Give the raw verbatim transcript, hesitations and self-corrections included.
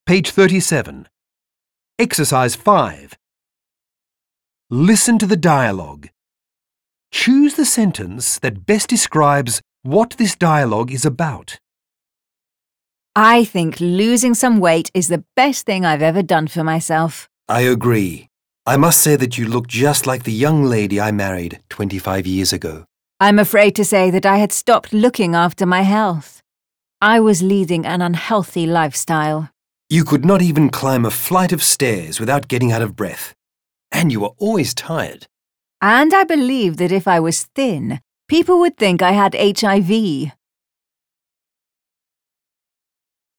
Page thirty-seven. Exercise five. Listen to the dialogue. Choose the sentence that best describes what this dialogue is about. I think losing some weight is the best thing I've ever done for myself. I agree. I must say that you look just like the young lady I married twenty-five years ago. I'm afraid to say that I had stopped looking after my health. I was leading an unhealthy lifestyle. You could not even climb a flight of stairs without getting out of breath. And you were always tired. And I believed that if I was thin, people would think I had H I V.